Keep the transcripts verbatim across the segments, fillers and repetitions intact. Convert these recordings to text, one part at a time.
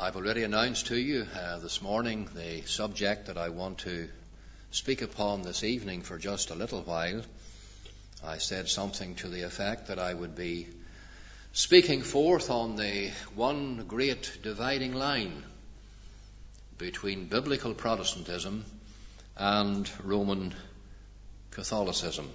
I've already announced to you uh, this morning the subject that I want to speak upon this evening for just a little while. I said something to the effect that I would be speaking forth on the one great dividing line between biblical Protestantism and Roman Catholicism.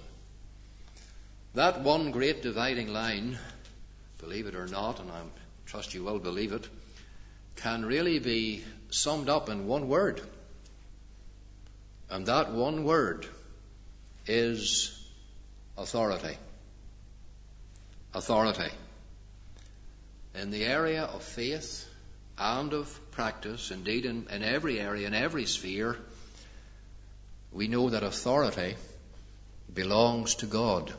That one great dividing line, believe it or not, and I trust you will believe it, can really be summed up in one word. And that one word is authority. Authority. In the area of faith and of practice, indeed in, in every area, in every sphere, we know that authority belongs to God.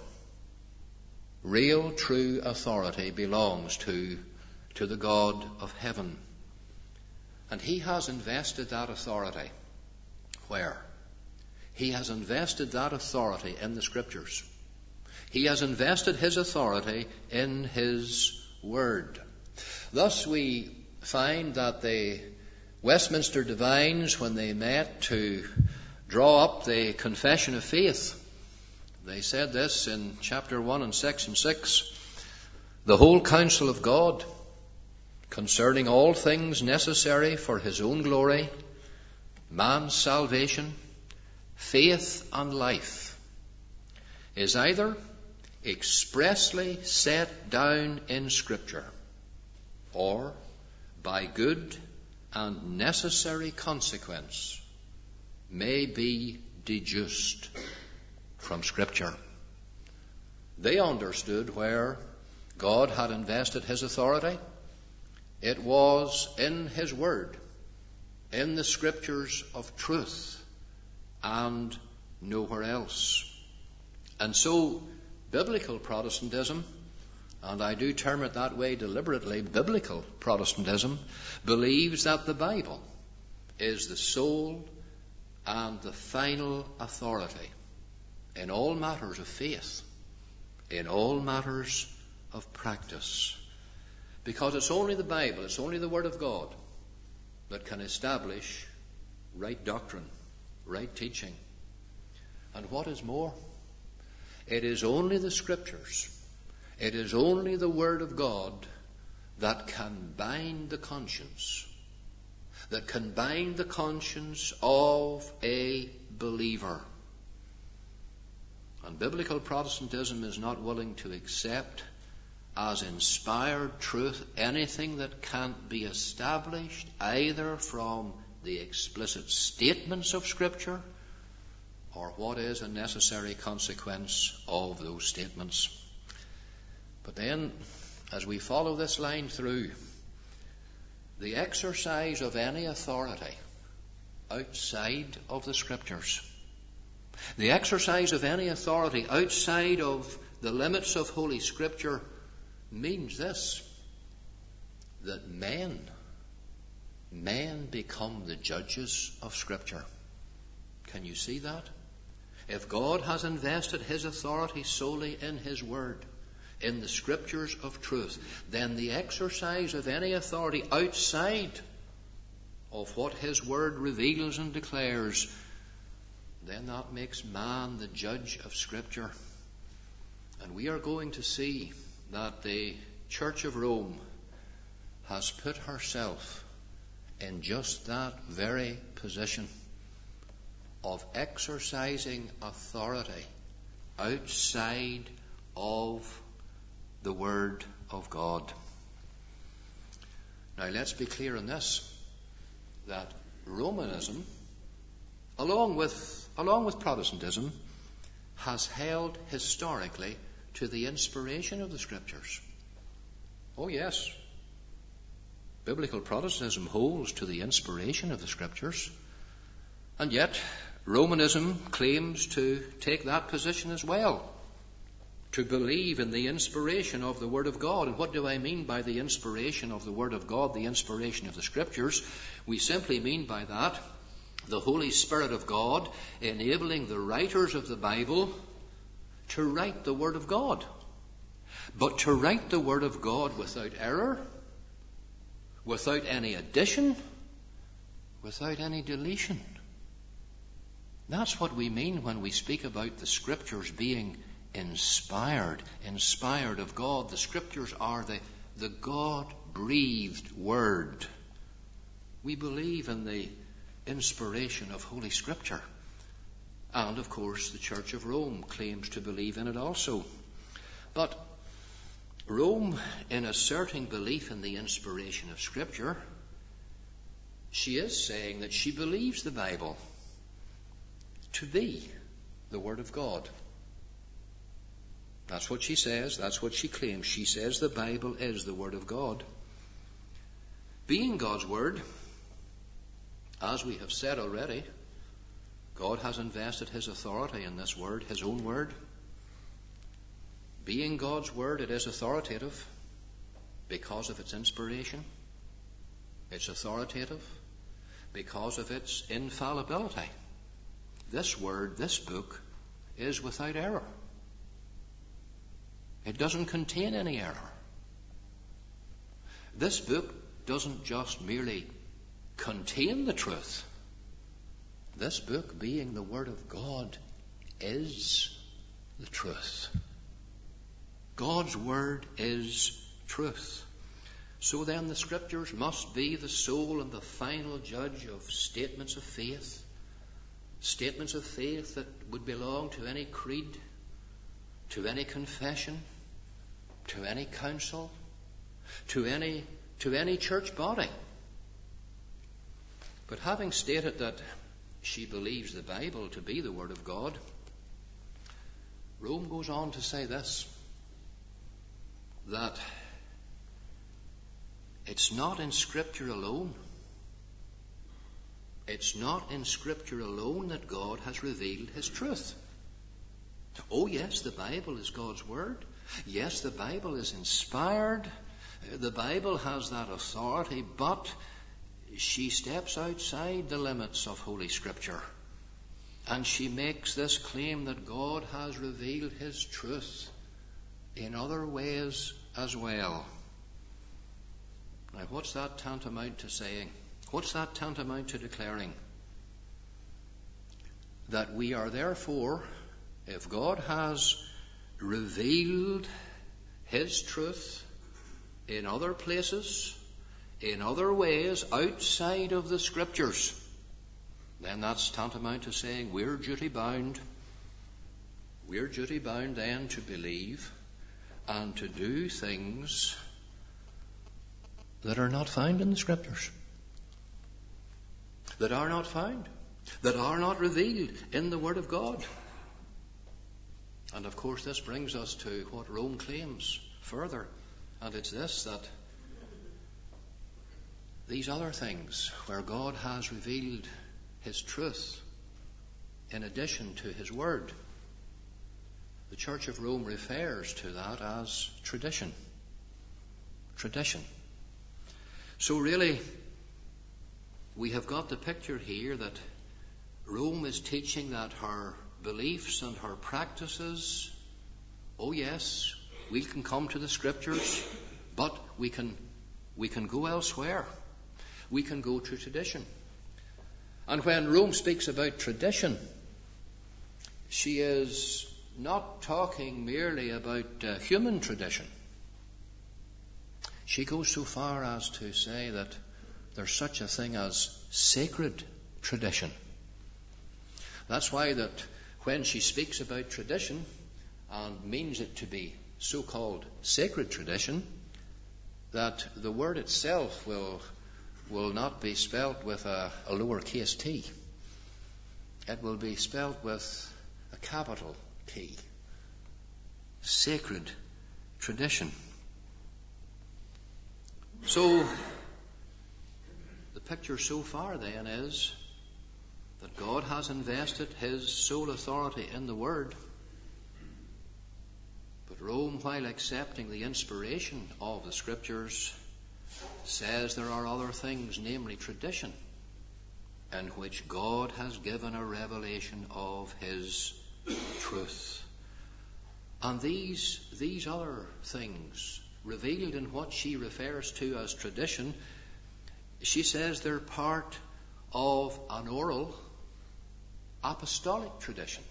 Real, true authority belongs to, to the God of heaven. And he has invested that authority. Where? He has invested that authority in the Scriptures. He has invested his authority in his Word. Thus we find that the Westminster Divines, when they met to draw up the Confession of Faith, they said this in chapter one and section six, "The whole counsel of God concerning all things necessary for his own glory, man's salvation, faith and life, is either expressly set down in Scripture, or by good and necessary consequence may be deduced from Scripture." They understood where God had invested his authority. It was in his Word, in the Scriptures of truth, and nowhere else. And so, biblical Protestantism, and I do term it that way deliberately, biblical Protestantism, believes that the Bible is the sole and the final authority in all matters of faith, in all matters of practice. Because it's only the Bible, it's only the Word of God that can establish right doctrine, right teaching. And what is more, it is only the Scriptures, it is only the Word of God that can bind the conscience, that can bind the conscience of a believer. And biblical Protestantism is not willing to accept as inspired truth anything that can't be established either from the explicit statements of Scripture or what is a necessary consequence of those statements. But then, as we follow this line through, the exercise of any authority outside of the Scriptures, the exercise of any authority outside of the limits of Holy Scripture means this, that men, men become the judges of Scripture. Can you see that? If God has invested his authority solely in his Word, in the Scriptures of truth, then the exercise of any authority outside of what his Word reveals and declares, then that makes man the judge of Scripture. And we are going to see that the Church of Rome has put herself in just that very position of exercising authority outside of the Word of God. Now let's be clear on this, that Romanism, along with, along with Protestantism, has held historically to the inspiration of the Scriptures. Oh yes, biblical Protestantism holds to the inspiration of the Scriptures, and yet Romanism claims to take that position as well, to believe in the inspiration of the Word of God. And what do I mean by the inspiration of the Word of God, the inspiration of the Scriptures? We simply mean by that the Holy Spirit of God enabling the writers of the Bible to write the Word of God, but to write the Word of God without error, without any addition, without any deletion. That's what we mean when we speak about the Scriptures being inspired, inspired of God. The Scriptures are the, the God-breathed Word. We believe in the inspiration of Holy Scripture. And, of course, the Church of Rome claims to believe in it also. But Rome, in asserting belief in the inspiration of Scripture, she is saying that she believes the Bible to be the Word of God. That's what she says. That's what she claims. She says the Bible is the Word of God. Being God's Word, as we have said already, God has invested His authority in this Word, His own Word. Being God's Word, it is authoritative because of its inspiration. It's authoritative because of its infallibility. This Word, this book, is without error. It doesn't contain any error. This book doesn't just merely contain the truth. This book, being the Word of God, is the truth. God's Word is truth. So then the Scriptures must be the sole and the final judge of statements of faith. Statements of faith that would belong to any creed, to any confession, to any council, to any, to any church body. But having stated that she believes the Bible to be the Word of God, Rome goes on to say this, that it's not in Scripture alone, it's not in Scripture alone that God has revealed His truth. Oh yes, the Bible is God's Word. Yes, the Bible is inspired. The Bible has that authority, but she steps outside the limits of Holy Scripture. And she makes this claim that God has revealed His truth in other ways as well. Now, what's that tantamount to saying? What's that tantamount to declaring? That we are therefore, if God has revealed His truth in other places, in other ways outside of the Scriptures, then that's tantamount to saying we're duty bound. We're duty bound then to believe and to do things that are not found in the Scriptures, that are not found, that are not revealed in the Word of God. And of course this brings us to what Rome claims further, and it's this, that these other things where God has revealed His truth in addition to His Word, the Church of Rome refers to that as tradition. Tradition. So really, we have got the picture here that Rome is teaching that her beliefs and her practices, oh yes, we can come to the Scriptures, but we can we can go elsewhere. We can go to tradition. And when Rome speaks about tradition, she is not talking merely about uh, human tradition. She goes so far as to say that there's such a thing as sacred tradition. That's why that when she speaks about tradition and means it to be so-called sacred tradition, that the word itself will will not be spelt with a, a lowercase t. It will be spelt with a capital T. Sacred tradition. So, the picture so far then is that God has invested His sole authority in the Word. But Rome, while accepting the inspiration of the Scriptures, says there are other things, namely tradition, in which God has given a revelation of His truth. And these, these other things, revealed in what she refers to as tradition, She says they're part of an oral apostolic tradition.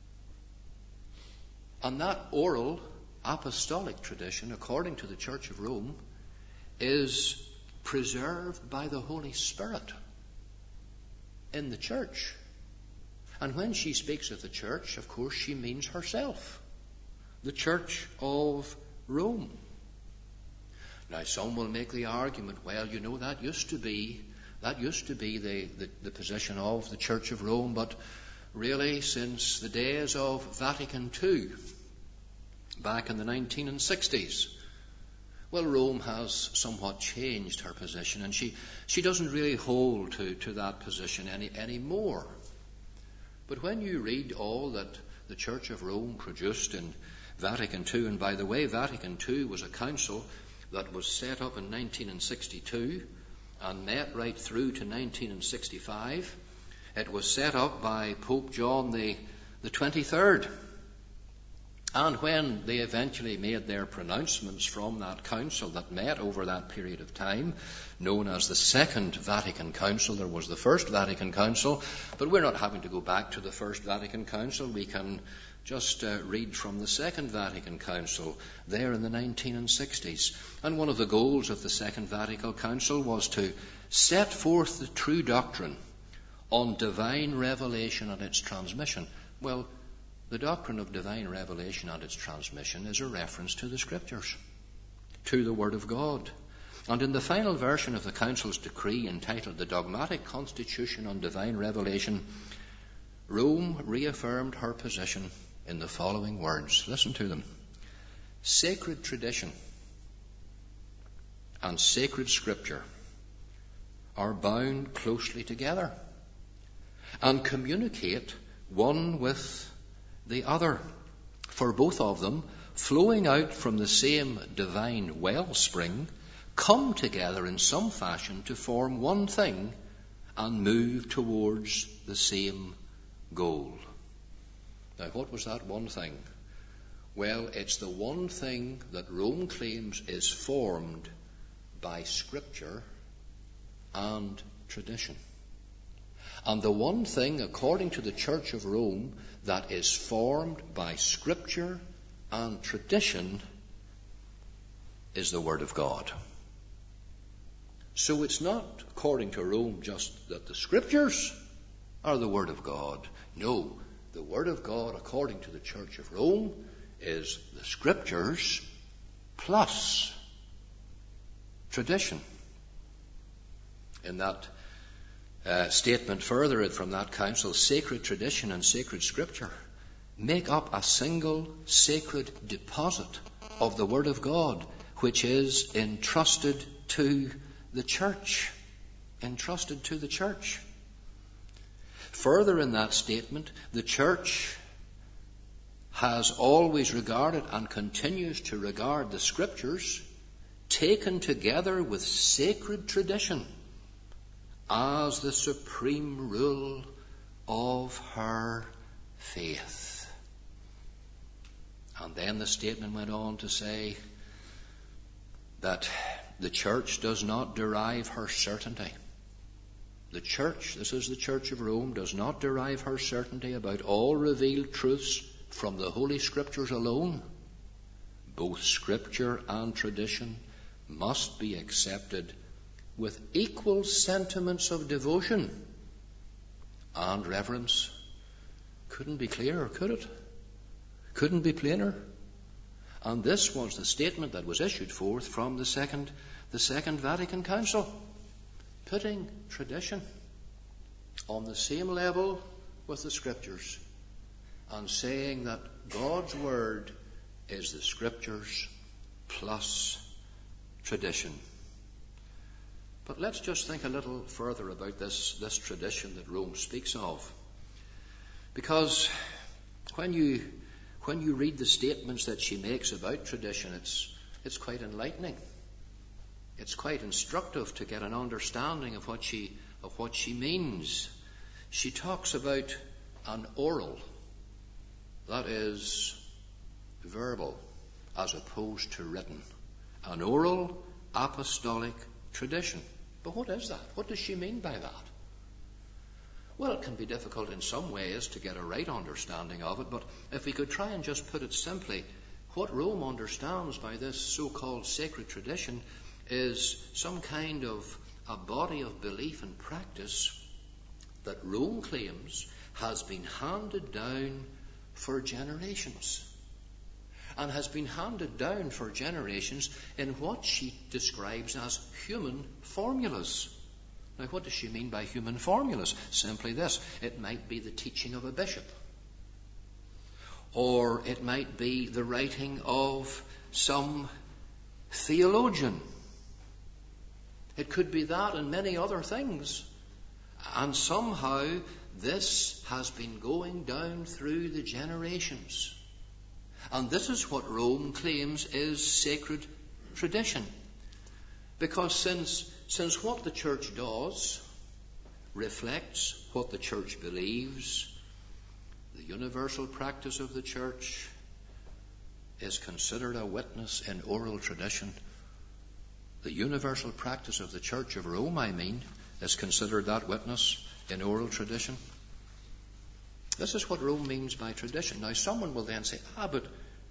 And that oral apostolic tradition, according to the Church of Rome, is preserved by the Holy Spirit in the church. And when she speaks of the church, of course, she means herself, the Church of Rome. Now, some will make the argument, well, you know, that used to be that used to be the, the, the position of the Church of Rome, but really since the days of Vatican Two, back in the nineteen sixties, well, Rome has somewhat changed her position, and she, she doesn't really hold to, to that position any anymore. But when you read all that the Church of Rome produced in Vatican Two, and by the way, Vatican Two was a council that was set up in nineteen sixty-two and met right through to nineteen sixty-five. It was set up by Pope John the, the twenty-third. And when they eventually made their pronouncements from that council that met over that period of time, known as the Second Vatican Council, there was the First Vatican Council, but we're not having to go back to the First Vatican Council. We can just uh, read from the Second Vatican Council there in the nineteen sixties. And one of the goals of the Second Vatican Council was to set forth the true doctrine on divine revelation and its transmission. Well, the doctrine of divine revelation and its transmission is a reference to the Scriptures, to the Word of God. And in the final version of the Council's decree entitled The Dogmatic Constitution on Divine Revelation, Rome reaffirmed her position in the following words. Listen to them. Sacred tradition and sacred Scripture are bound closely together and communicate one with the other, for both of them, flowing out from the same divine wellspring, come together in some fashion to form one thing and move towards the same goal. Now, what was that one thing? Well, it's the one thing that Rome claims is formed by Scripture and tradition. And the one thing, according to the Church of Rome, that is formed by Scripture and tradition is the Word of God. So it's not, according to Rome, just that the Scriptures are the Word of God. No, the Word of God, according to the Church of Rome, is the Scriptures plus tradition. In that uh, statement further from that council, sacred tradition and sacred Scripture make up a single sacred deposit of the Word of God, which is entrusted to the church. Entrusted to the church. Further in that statement, the church has always regarded and continues to regard the Scriptures, taken together with sacred tradition, as the supreme rule of her faith. And then the statement went on to say that the church does not derive her certainty. The church, this is the Church of Rome, does not derive her certainty about all revealed truths from the Holy Scriptures alone. Both Scripture and tradition must be accepted with equal sentiments of devotion and reverence. Couldn't be clearer, could it? Couldn't be plainer. And this was the statement that was issued forth from the Second, the Second Vatican Council, putting tradition on the same level with the Scriptures and saying that God's Word is the Scriptures plus tradition. But let's just think a little further about this, this tradition that Rome speaks of. Because when you when you read the statements that she makes about tradition, it's it's quite enlightening. It's quite instructive to get an understanding of what she of what she means. She talks about an oral, that is verbal, as opposed to written. An oral apostolic tradition. But what is that? What does she mean by that? Well, it can be difficult in some ways to get a right understanding of it, but if we could try and just put it simply, what Rome understands by this so-called sacred tradition is some kind of a body of belief and practice that Rome claims has been handed down for generations, and has been handed down for generations in what she describes as human formulas. Now, what does she mean by human formulas? Simply this: it might be the teaching of a bishop, or it might be the writing of some theologian. It could be that and many other things. And somehow this has been going down through the generations. And this is what Rome claims is sacred tradition. Because since, since what the church does reflects what the church believes, the universal practice of the church is considered a witness in oral tradition. The universal practice of the Church of Rome, I mean, is considered that witness in oral tradition. This is what Rome means by tradition. Now, someone will then say, ah, but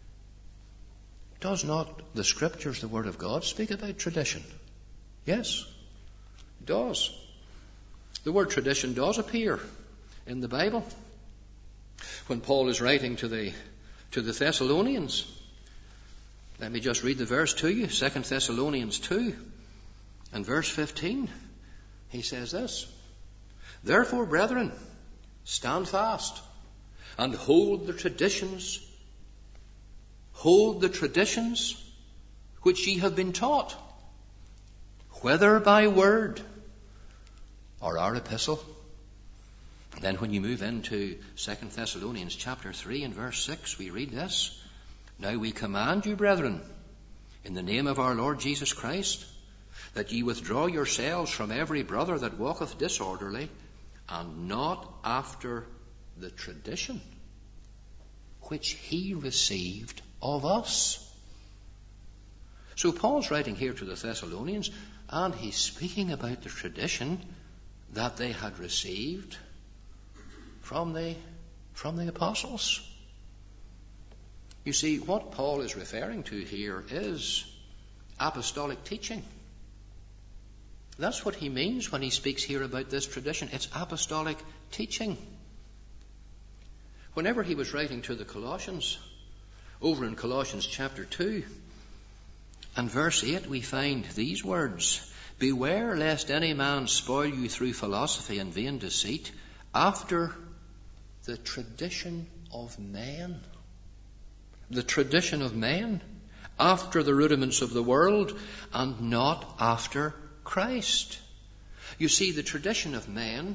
does not the Scriptures, the Word of God, speak about tradition? Yes, it does. The word tradition does appear in the Bible. When Paul is writing to the, to the Thessalonians, let me just read the verse to you, Second Thessalonians two and verse fifteen. He says this: "Therefore, brethren, stand fast and hold the traditions, hold the traditions which ye have been taught, whether by word or our epistle." And then when you move into Second Thessalonians chapter three and verse six, we read this: "Now we command you, brethren, in the name of our Lord Jesus Christ, that ye withdraw yourselves from every brother that walketh disorderly, and not after the tradition which he received of us." So Paul's writing here to the Thessalonians, and he's speaking about the tradition that they had received from the, from the apostles. You see, what Paul is referring to here is apostolic teaching. That's what he means when he speaks here about this tradition. It's apostolic teaching. Whenever he was writing to the Colossians, over in Colossians chapter two and verse eight, we find these words: "Beware lest any man spoil you through philosophy and vain deceit, after the tradition of men." The tradition of men, after the rudiments of the world, and not after Christ. You see, the tradition of men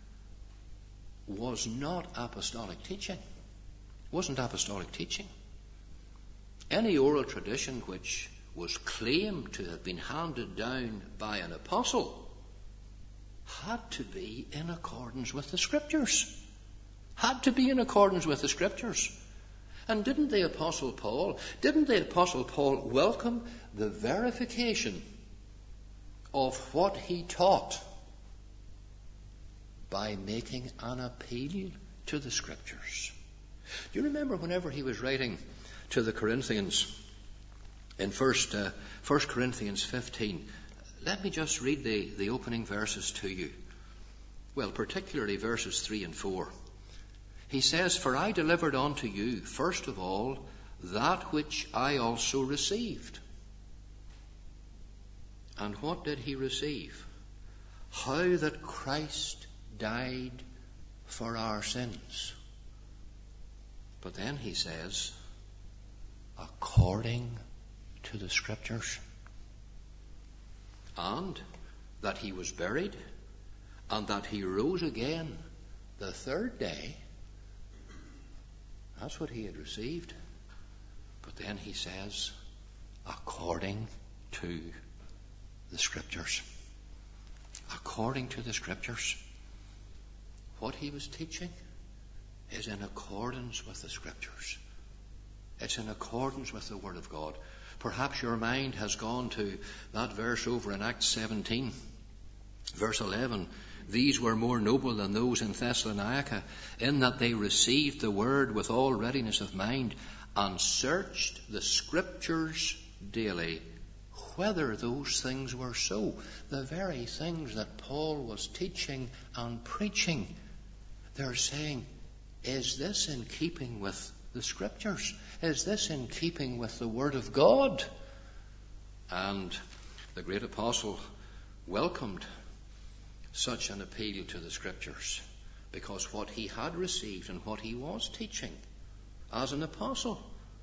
was not apostolic teaching. It wasn't apostolic teaching. Any oral tradition which was claimed to have been handed down by an apostle had to be in accordance with the Scriptures. Had to be in accordance with the Scriptures. And didn't the Apostle Paul, didn't the Apostle Paul welcome the verification of what he taught by making an appeal to the Scriptures? Do you remember whenever he was writing to the Corinthians in First, uh, First Corinthians fifteen? Let me just read the, the opening verses to you. Well, particularly verses three and four. He says, "For I delivered unto you, first of all, that which I also received." And what did he receive? How that Christ died for our sins. But then he says, according to the Scriptures. And that he was buried, and that he rose again the third day. That's what he had received. But then he says, according to the Scriptures. According to the Scriptures. What he was teaching is in accordance with the Scriptures. It's in accordance with the Word of God. Perhaps your mind has gone to that verse over in Acts seventeen, Verse eleven, these were more noble than those in Thessalonica, in that they received the word with all readiness of mind, and searched the Scriptures daily, whether those things were so. The very things that Paul was teaching and preaching, they're saying, is this in keeping with the Scriptures? Is this in keeping with the Word of God? And the great apostle welcomed such an appeal to the Scriptures, because what he had received and what he was teaching as an apostle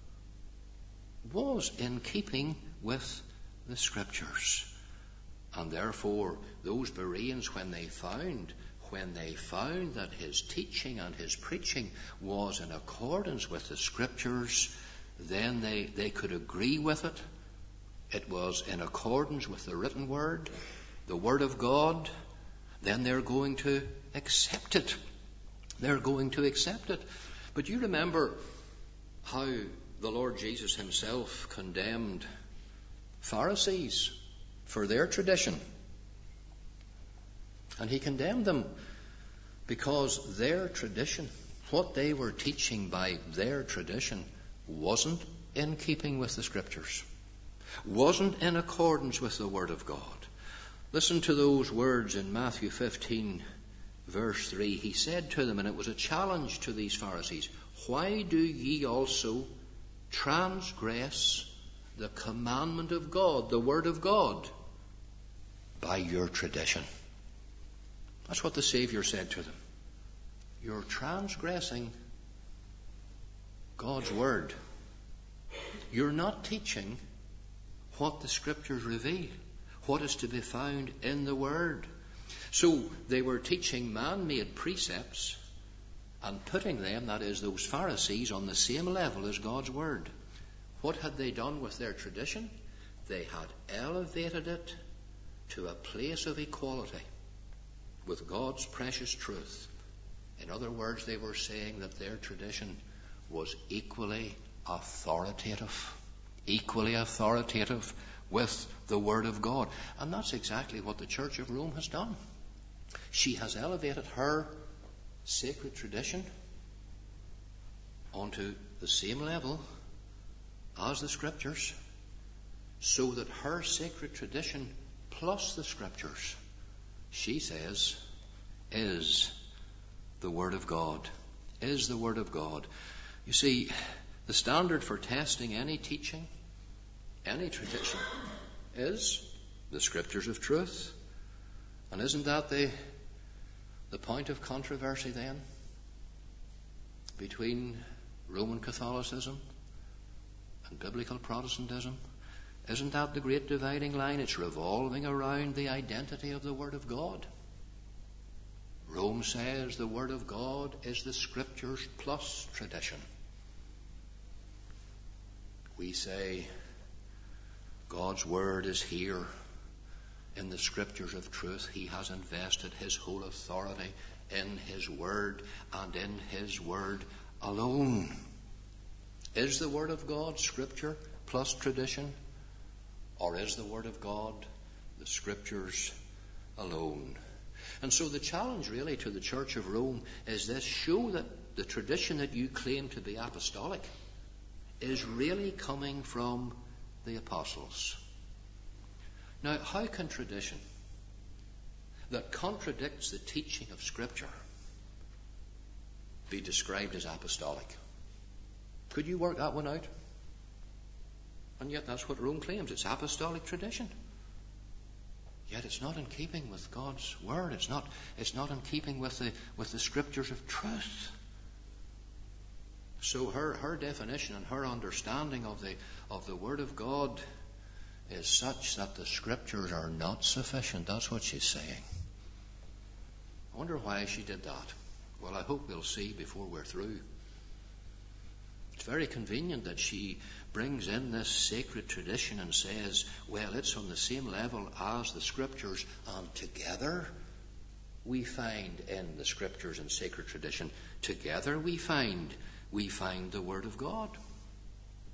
was in keeping with the Scriptures. And therefore those Bereans, when they found when they found that his teaching and his preaching was in accordance with the Scriptures, then they, they could agree with it. It was in accordance with the written word, the Word of God. Then they're going to accept it. They're going to accept it. But you remember how the Lord Jesus himself condemned Pharisees for their tradition. And he condemned them because their tradition, what they were teaching by their tradition, wasn't in keeping with the Scriptures, wasn't in accordance with the Word of God. Listen to those words in Matthew fifteen, verse three. He said to them, and it was a challenge to these Pharisees, why do ye also transgress the commandment of God, the Word of God, by your tradition? That's what the Savior said to them. You're transgressing God's Word. You're not teaching what the Scriptures reveal, what is to be found in the Word. So they were teaching man-made precepts and putting them, that is, those Pharisees, on the same level as God's Word. What had they done with their tradition? They had elevated it to a place of equality with God's precious truth. In other words, they were saying that their tradition was equally authoritative, equally authoritative with the Word of God. And that's exactly what the Church of Rome has done. She has elevated her sacred tradition onto the same level as the Scriptures, so that her sacred tradition plus the Scriptures, she says, is the Word of God, is the Word of God. You see, the standard for testing any teaching, any tradition, is the Scriptures of truth. And isn't that the, the point of controversy then between Roman Catholicism and biblical Protestantism? Isn't that the great dividing line? It's revolving around the identity of the Word of God. Rome says the Word of God is the Scriptures plus tradition. We say God's Word is here in the Scriptures of truth. He has invested His whole authority in His Word and in His Word alone. Is the Word of God Scripture plus tradition? Or is the Word of God the Scriptures alone? And so the challenge really to the Church of Rome is this: show that the tradition that you claim to be apostolic is really coming from the apostles. Now, how can tradition that contradicts the teaching of Scripture be described as apostolic? Could you work that one out? And yet that's what Rome claims. It's apostolic tradition. Yet it's not in keeping with God's Word. It's not, it's not in keeping with the, with the Scriptures of truth. So her, her definition and her understanding of the, of the Word of God is such that the Scriptures are not sufficient. That's what she's saying. I wonder why she did that. Well, I hope we'll see before we're through. It's very convenient that she brings in this sacred tradition and says, well, it's on the same level as the Scriptures, and together we find in the Scriptures and sacred tradition, together we find we find the Word of God.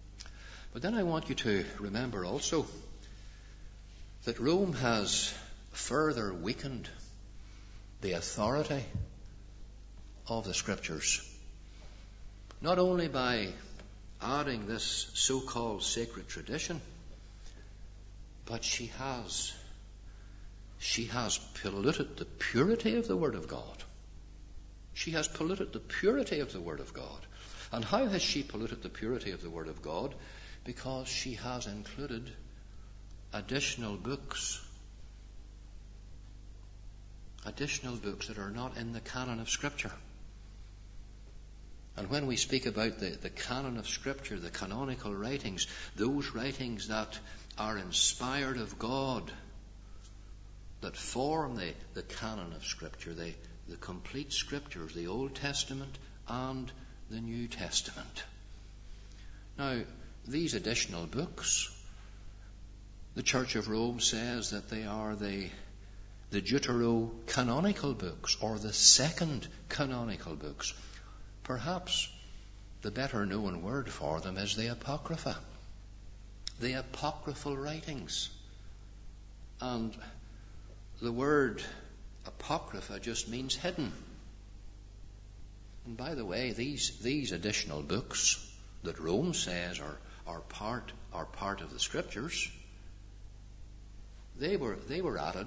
But then I want you to remember also that Rome has further weakened the authority of the Scriptures, not only by adding this so-called sacred tradition, but she has she has polluted the purity of the Word of God. She has polluted the purity of the Word of God. And how has she polluted the purity of the Word of God? Because she has included additional books, additional books that are not in the canon of Scripture. And when we speak about the, the canon of Scripture, the canonical writings, those writings that are inspired of God, that form the, the canon of Scripture, the, the complete Scriptures, the Old Testament and the New Testament. Now, these additional books, the Church of Rome says that they are the, the deuterocanonical books, or the second canonical books. Perhaps the better known word for them is the Apocrypha, the apocryphal writings. And the word Apocrypha just means hidden. And by the way, these, these additional books that Rome says are, are, part, are part of the Scriptures, they were, they were added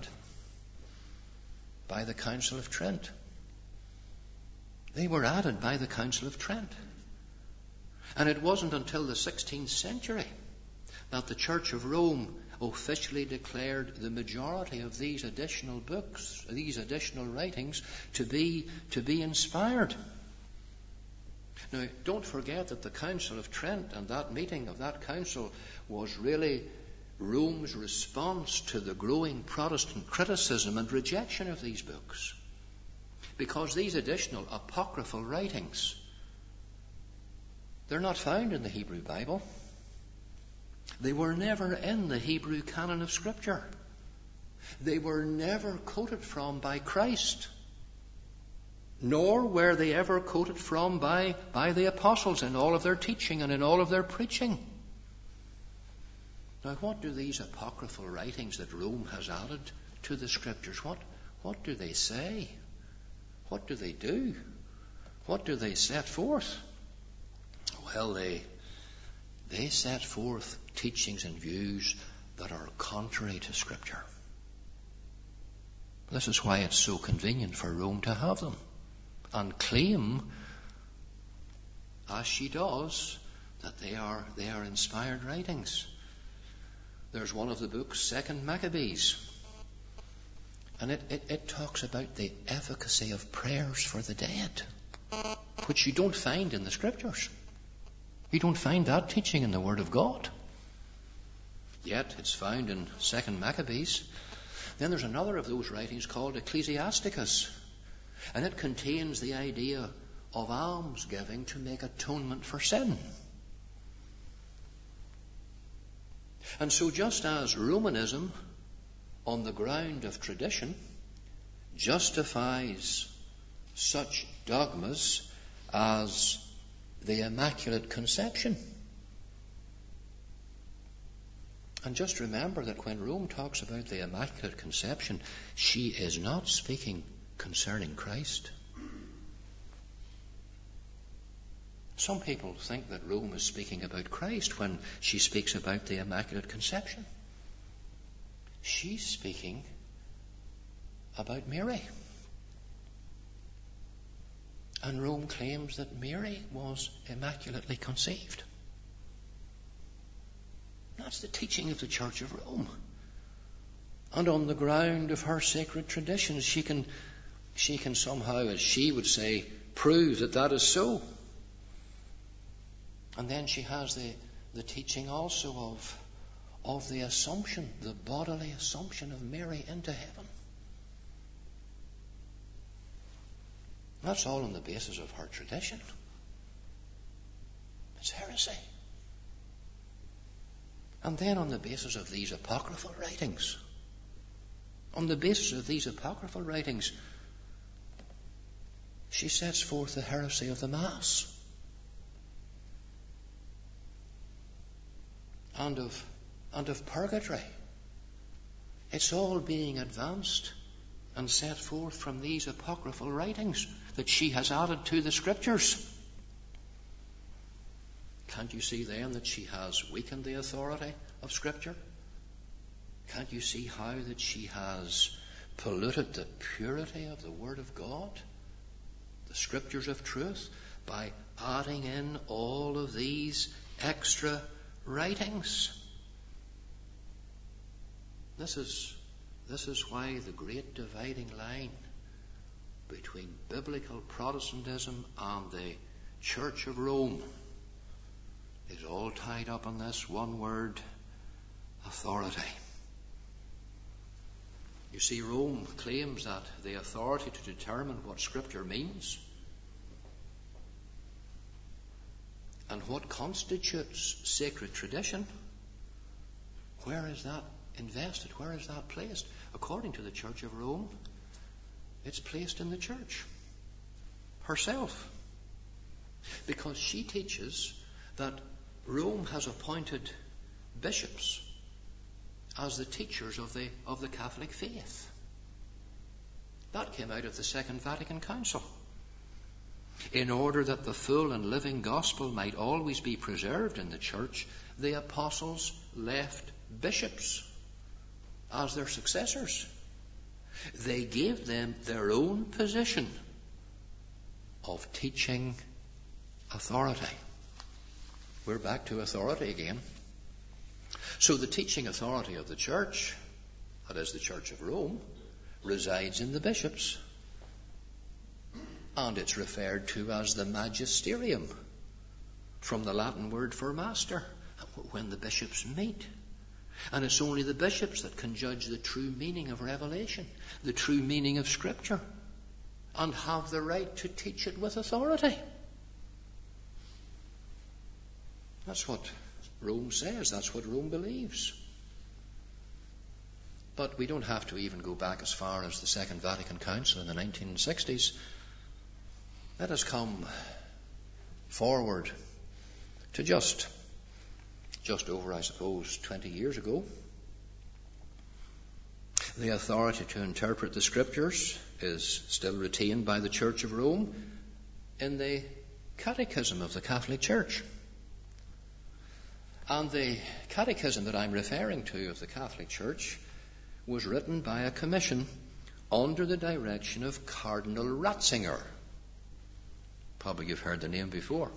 by the Council of Trent. They were added by the Council of Trent. And it wasn't until the sixteenth century that the Church of Rome officially declared the majority of these additional books, these additional writings, to be, to be inspired. Now, don't forget that the Council of Trent and that meeting of that council was really Rome's response to the growing Protestant criticism and rejection of these books. Because these additional apocryphal writings, they're not found in the Hebrew Bible. They were never in the Hebrew canon of Scripture. They were never quoted from by Christ. Nor were they ever quoted from by, by the apostles in all of their teaching and in all of their preaching. Now, what do these apocryphal writings that Rome has added to the Scriptures, what, what do they say? What do they do? What do they set forth? Well, they, they set forth teachings and views that are contrary to Scripture. This is why it's so convenient for Rome to have them and claim, as she does, that they are, they are inspired writings. There's one of the books, Second Maccabees, and it, it, it talks about the efficacy of prayers for the dead, which you don't find in the Scriptures. You don't find that teaching in the Word of God. Yet it's found in Second Maccabees. Then there's another of those writings called Ecclesiasticus, and it contains the idea of almsgiving to make atonement for sin. And so just as Romanism, on the ground of tradition, justifies such dogmas as the Immaculate Conception. And just remember that when Rome talks about the Immaculate Conception, she is not speaking concerning Christ. Some people think that Rome is speaking about Christ when she speaks about the Immaculate Conception. She's speaking about Mary. And Rome claims that Mary was immaculately conceived. That's the teaching of the Church of Rome. And on the ground of her sacred traditions, she can, she can somehow, as she would say, prove that that is so. And then she has the, the teaching also of, of the assumption, the bodily assumption of Mary into heaven. That's all on the basis of her tradition. It's heresy. And then on the basis of these apocryphal writings, on the basis of these apocryphal writings, she sets forth the heresy of the Mass and of, and of purgatory. It's all being advanced and set forth from these apocryphal writings that she has added to the Scriptures. Can't you see then that she has weakened the authority of Scripture? Can't you see how that she has polluted the purity of the Word of God, the Scriptures of truth, by adding in all of these extra writings? This is, this is why the great dividing line between biblical Protestantism and the Church of Rome is all tied up in this one word, authority. You see, Rome claims that the authority to determine what Scripture means and what constitutes sacred tradition. Where is that invested? Where is that placed? According to the Church of Rome, it's placed in the Church herself, because she teaches that Rome has appointed bishops as the teachers of the of the Catholic faith. That came out of the Second Vatican Council. In order that the full and living gospel might always be preserved in the Church, the apostles left bishops as their successors. They gave them their own position of teaching authority. We're back to authority again. So the teaching authority of the Church, that is the Church of Rome, resides in the bishops. And it's referred to as the magisterium, from the Latin word for master, when the bishops meet. And it's only the bishops that can judge the true meaning of Revelation, the true meaning of Scripture, and have the right to teach it with authority. That's what Rome says. That's what Rome believes. But we don't have to even go back as far as the Second Vatican Council in the nineteen sixties. Let us come forward to just, just over, I suppose, twenty years ago. The authority to interpret the Scriptures is still retained by the Church of Rome in the Catechism of the Catholic Church. And the catechism that I'm referring to of the Catholic Church was written by a commission under the direction of Cardinal Ratzinger. Probably you've heard the name before.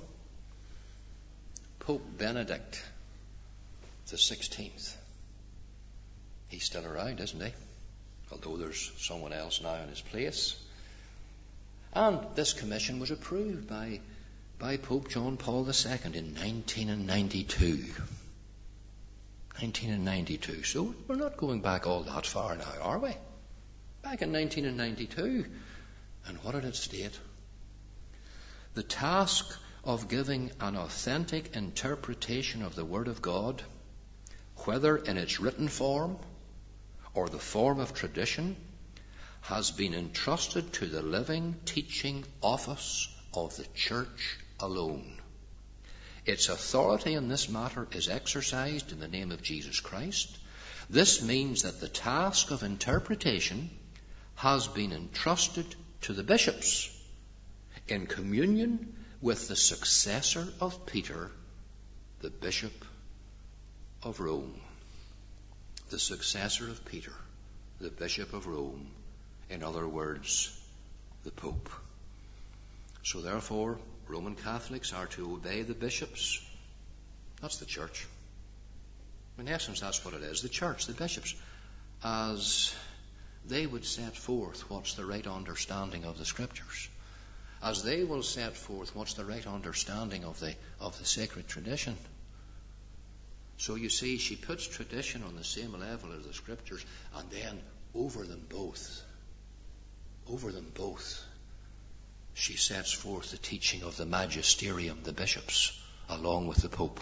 Pope Benedict the sixteenth. He's still around, isn't he? Although there's someone else now in his place. And this commission was approved by by Pope John Paul the Second in nineteen ninety-two. nineteen ninety-two. So we're not going back all that far now, are we? Back in nineteen ninety-two. And what did it state? The task of giving an authentic interpretation of the Word of God, whether in its written form or the form of tradition, has been entrusted to the living teaching office of the Church alone. Its authority in this matter is exercised in the name of Jesus Christ. This means that the task of interpretation has been entrusted to the bishops in communion with the successor of Peter, the Bishop of Rome. The successor of Peter, the Bishop of Rome. In other words, the Pope. So therefore, Roman Catholics are to obey the bishops. That's the Church. In essence, that's what it is. The Church, the bishops, as they would set forth what's the right understanding of the Scriptures, as they will set forth what's the right understanding of the of the sacred tradition. So you see, she puts tradition on the same level as the Scriptures, and then over them both, over them both, she sets forth the teaching of the magisterium, the bishops, along with the Pope.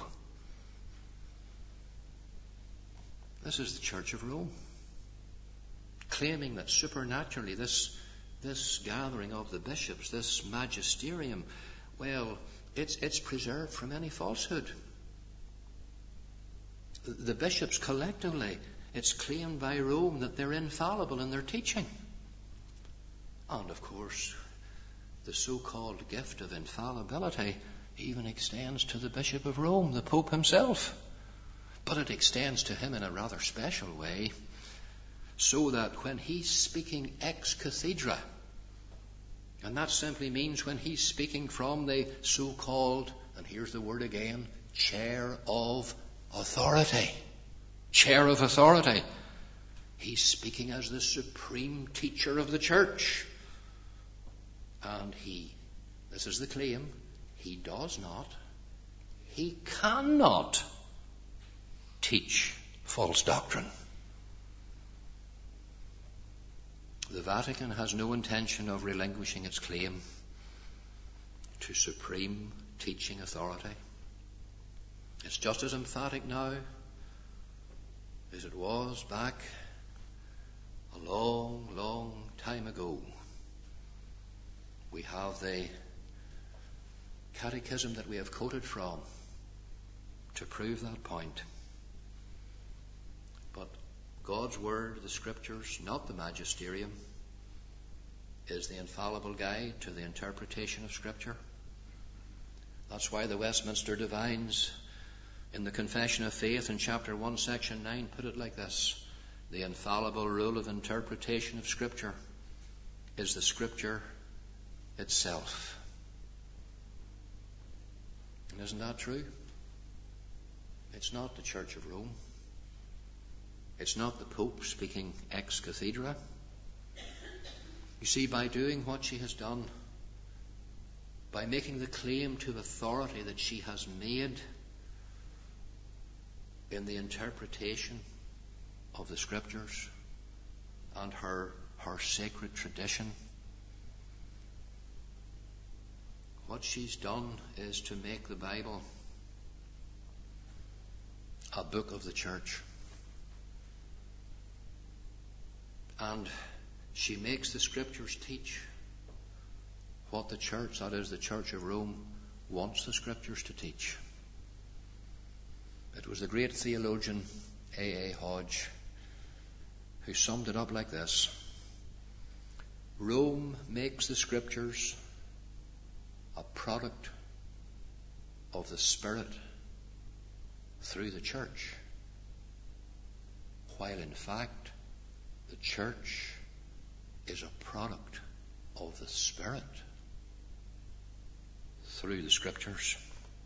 This is the Church of Rome, claiming that supernaturally this, this gathering of the bishops, this magisterium, well, it's, it's preserved from any falsehood. The bishops collectively It's claimed by Rome that they're infallible in their teaching. And of course, the so-called gift of infallibility even extends to the Bishop of Rome, the Pope himself. But it extends to him in a rather special way, so that when he's speaking ex cathedra, and that simply means when he's speaking from the so-called, and here's the word again, chair of authority. Chair of authority. He's speaking as the supreme teacher of the church. And he, this is the claim, he does not, he cannot teach false doctrine. The Vatican has no intention of relinquishing its claim to supreme teaching authority. It's just as emphatic now as it was back a long, long time ago. We have the catechism that we have quoted from to prove that point. But God's Word, the Scriptures, not the magisterium, is the infallible guide to the interpretation of Scripture. That's why the Westminster Divines in the Confession of Faith in chapter one, section nine, put it like this: the infallible rule of interpretation of Scripture is the Scripture itself. And isn't that true? It's not the Church of Rome. It's not the Pope speaking ex cathedra. You see, by doing what she has done, by making the claim to authority that she has made in the interpretation of the Scriptures and her, her sacred tradition, what she's done is to make the Bible a book of the church. And she makes the Scriptures teach what the church, that is the Church of Rome, wants the Scriptures to teach. It was the great theologian A A Hodge who summed it up like this: Rome makes the Scriptures a product of the Spirit through the church, while in fact the church is a product of the Spirit through the Scriptures.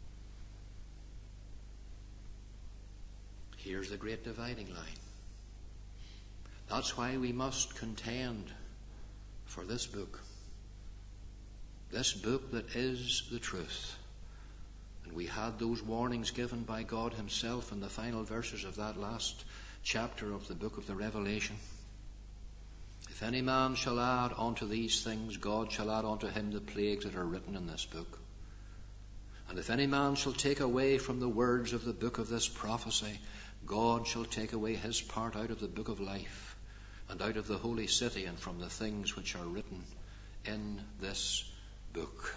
Here's the great dividing line. That's why we must contend for this book. This book that is the truth. And we had those warnings given by God himself in the final verses of that last chapter of the book of the Revelation. If any man shall add unto these things, God shall add unto him the plagues that are written in this book. And if any man shall take away from the words of the book of this prophecy, God shall take away his part out of the book of life, and out of the holy city, and from the things which are written in this book.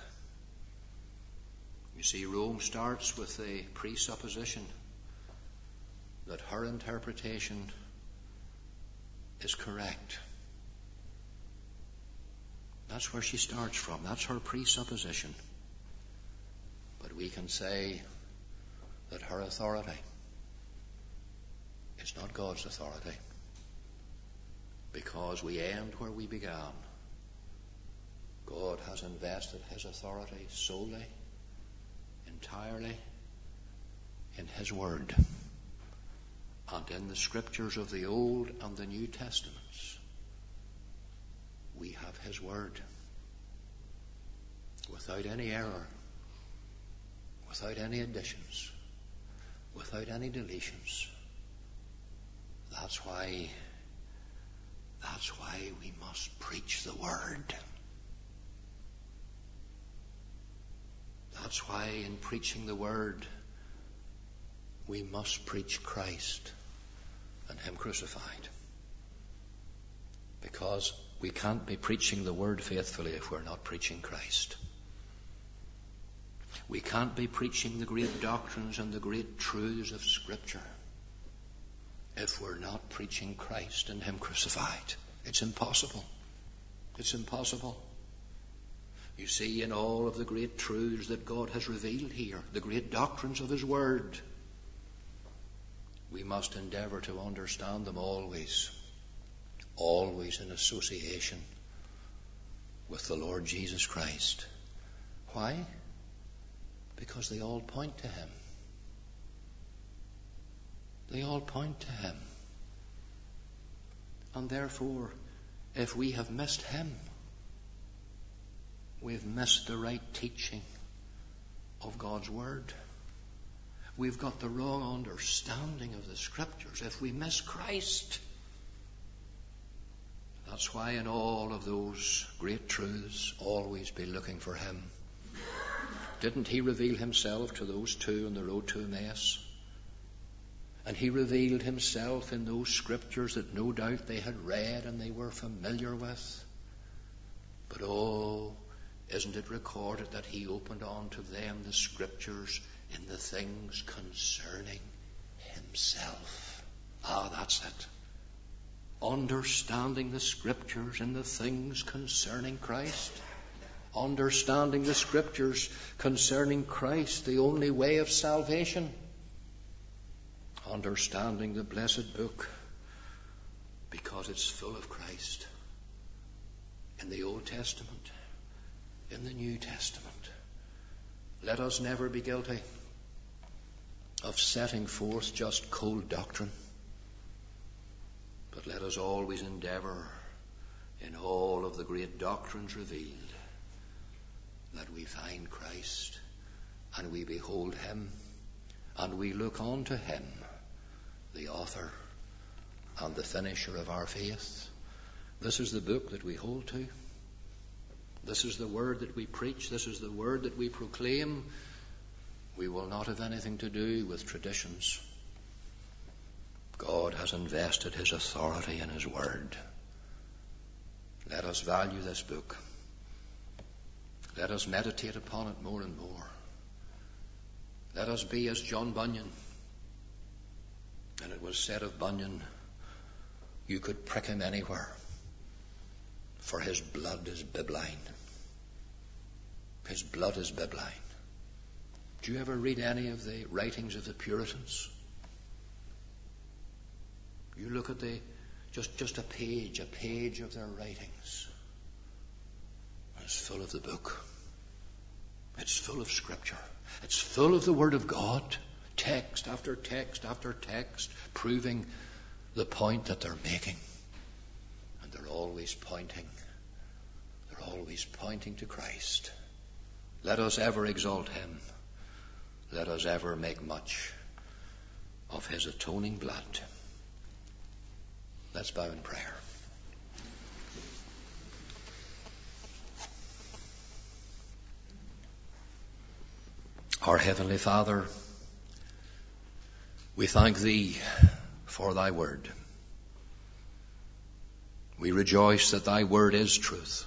You see, Rome starts with the presupposition that her interpretation is correct. That's where she starts from. That's her presupposition. But we can say that her authority is not God's authority, because we end where we began. God has invested his authority solely, entirely in his Word and in the Scriptures of the Old and the New Testaments. We have his Word without any error, without any additions, without any deletions. That's why, that's why we must preach the Word. That's why in preaching the Word, we must preach Christ and him crucified. Because we can't be preaching the Word faithfully if we're not preaching Christ. We can't be preaching the great doctrines and the great truths of Scripture if we're not preaching Christ and Him crucified. It's impossible. It's impossible. You see, in all of the great truths that God has revealed here, the great doctrines of His Word, we must endeavour to understand them always, always in association with the Lord Jesus Christ. Why? Because they all point to Him. They all point to Him. And therefore, if we have missed Him, we've missed the right teaching of God's Word. We've got the wrong understanding of the Scriptures. If we miss Christ, that's why in all of those great truths, always be looking for Him. Didn't He reveal Himself to those two on the road to Emmaus? And He revealed Himself in those Scriptures that no doubt they had read and they were familiar with. But oh, isn't it recorded that He opened unto them the Scriptures in the things concerning Himself? Ah, that's it. Understanding the Scriptures in the things concerning Christ. Understanding the Scriptures concerning Christ, the only way of salvation. Understanding the blessed book because it's full of Christ. In the Old Testament, in the New Testament. Let us never be guilty of setting forth just cold doctrine, but let us always endeavour in all of the great doctrines revealed that we find Christ and we behold Him and we look on to Him, the author and the finisher of our faith. This is the book that we hold to. This is the word that we preach. This is the word that we proclaim. We will not have anything to do with traditions. God has invested His authority in His word. Let us value this book. Let us meditate upon it more and more. Let us be as John Bunyan. And it was said of Bunyan, you could prick him anywhere, for his blood is bibline. His blood is bibline. Do you ever read any of the writings of the Puritans? You look at the just, just a page, a page of their writings. It's full of the book. It's full of Scripture. It's full of the Word of God. Text after text after text, proving the point that they're making. And they're always pointing. They're always pointing to Christ. Let us ever exalt Him. Let us ever make much of His atoning blood. Let's bow in prayer. Our Heavenly Father, we thank Thee for Thy word. We rejoice that Thy word is truth.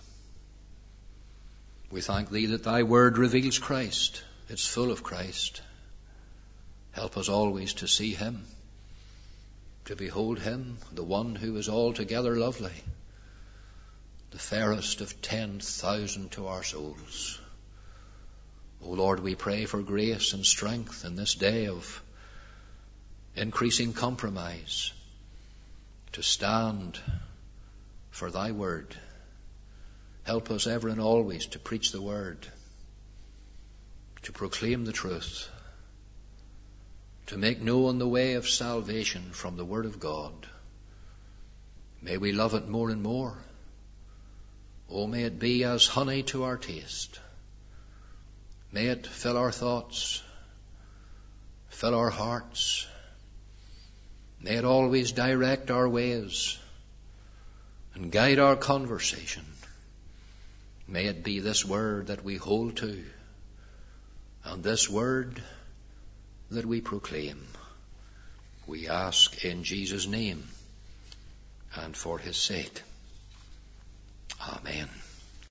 We thank Thee that Thy word reveals Christ. It's full of Christ. Help us always to see Him, to behold Him, the one who is altogether lovely, the fairest of ten thousand to our souls. O Lord, we pray for grace and strength in this day of increasing compromise to stand for Thy word. Help us ever and always to preach the word, to proclaim the truth, to make known the way of salvation from the Word of God. May we love it more and more. Oh, may it be as honey to our taste. May it fill our thoughts, fill our hearts. May it always direct our ways and guide our conversation. May it be this word that we hold to and this word that we proclaim. We ask in Jesus' name and for His sake. Amen.